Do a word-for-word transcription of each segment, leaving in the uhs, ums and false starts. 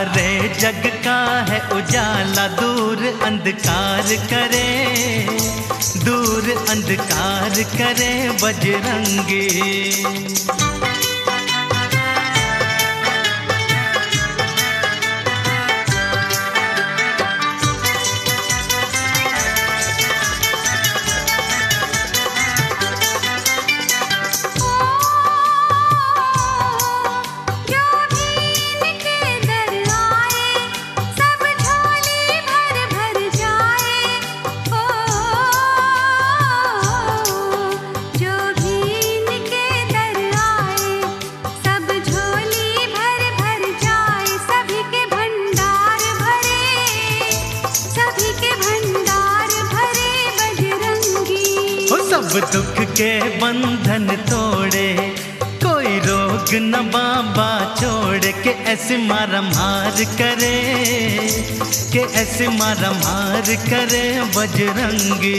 सारे जग का है उजाला, दूर अंधकार करे, दूर अंधकार करे बजरंगी। सब दुख के बंधन तोड़े, कोई रोग न बाबा छोड़े, के ऐसे मारा मार करे, के ऐसे मारा मार करे बजरंगी।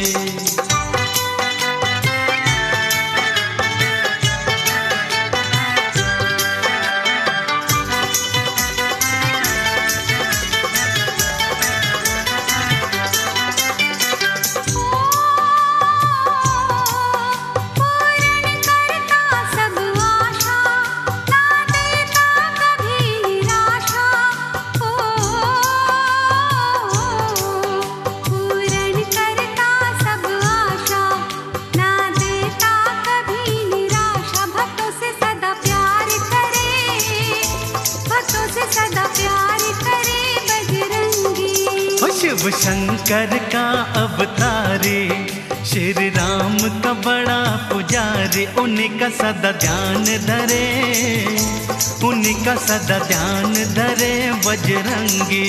शिव शंकर का अवतारी, श्री राम का बड़ा पुजारी, उन्हीं का सदा ध्यान धरे, उन्हीं का सदा ध्यान धरे बजरंगी।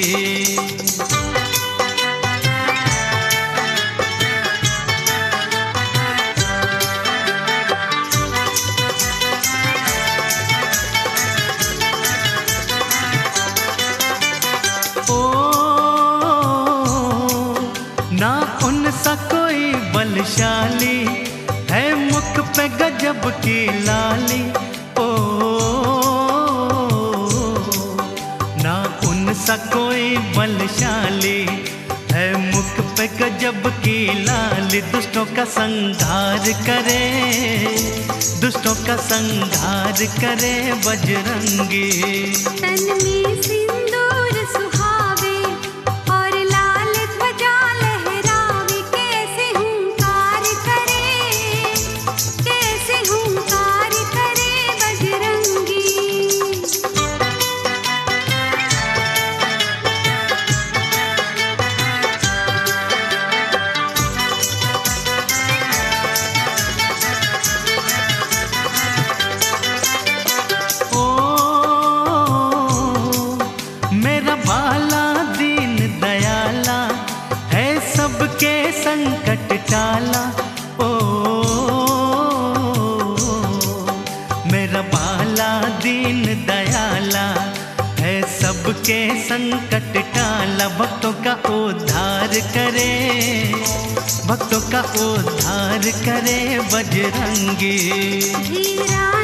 ना उनसा कोई बलशाली है, मुख पे गजब की लाली। ओ ना उनसा कोई बलशाली है, मुख पे गजब की लाली। दुष्टों का संहार करे, दुष्टों का संहार करे बजरंगी। तन में सिंदूर सुहावे और लाल ध्वजा लहरावे, कैसे हुंकार करे, कैसे हुंकार करे बजरंगी। सबके संकट टाला, ओ मेरा बाला दीन दयाला है, सबके संकट टाला। भक्तों का उद्धार करे, भक्तों का उद्धार करे बजरंगी।